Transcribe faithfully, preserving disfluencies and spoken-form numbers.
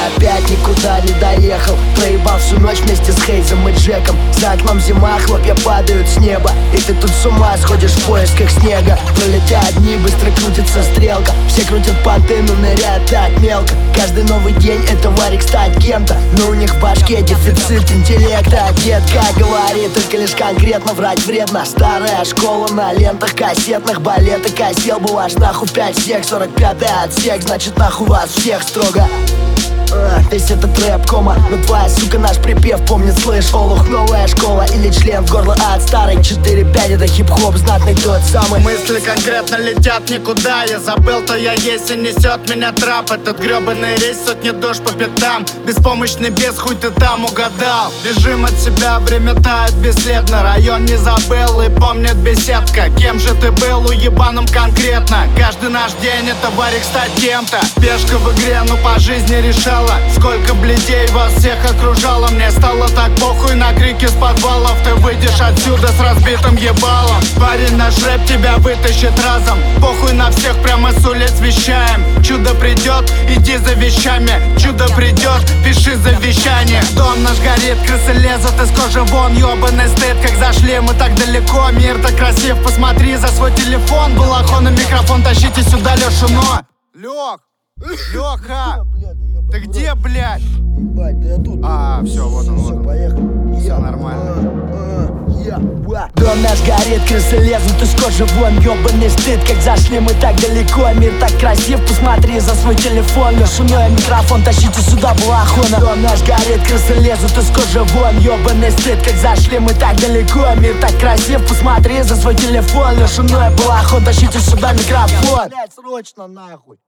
опять никуда не доехал. Проебал всю ночь вместе с Хейзом и Джеком. За окном зима, хлопья падают с неба, и ты тут с ума сходишь в поисках снега. Пролетят дни, быстро крутится стрелка. Все крутят понты, но ныряют так мелко. Каждый новый день это варик стать кем-то, но у них в башке дефицит интеллекта. Детка говорит, только лишь конкретно врать вредно. Старая школа на лентах кассетных, балеты косел бы ваш нахуй пять сек. Сорок пятый отсек, значит нахуй вас всех строго. А, весь этот рэп кома, но твоя сука наш припев помнит, слышь. Олух, новая школа или член в горло от старой. Четыре пять это хип-хоп, знатный тот самый. Мысли конкретно летят никуда. Я забыл, то я есть и несет меня трап. Этот гребаный рейс, сотни душ по пятам. Беспомощный бес, хуй ты там угадал. Бежим от себя, время тает бесследно. Район не забыл и помнит беседка. Кем же ты был, уебаном конкретно? Каждый наш день это варик стать кем-то. Пешка в игре, ну по жизни решал. Сколько бледей вас всех окружало. Мне стало так похуй на крики с подвалов. Ты выйдешь отсюда с разбитым ебалом. Парень, наш рэп тебя вытащит разом. Похуй на всех, прямо с улиц вещаем. Чудо придет, иди за вещами. Чудо придет, пиши завещание. Дом наш горит, крысы лезут из кожи вон. Ёбаный стыд, как зашли мы так далеко. Мир так красив, посмотри за свой телефон. Балахон и микрофон, тащите сюда Лешино. Лёг, Лёха, ты где, блядь? Ебать, да я тут. А, все, вот он, вот он. Поехал. Все нормально. Дом наш горит, крысы лезут из кожи вон. Ёбаный стыд, как зашли мы так далеко. Мир так красив, посмотри за свой телефон. Лешиной микрофон, тащите сюда балахона. Дом наш горит, крысы лезут из кожи вон. Ёбаный стыд, как зашли мы так далеко. Мир так красив, посмотри за свой телефон. Лешиной балахон, тащите сюда микрофон. Блять, срочно нахуй.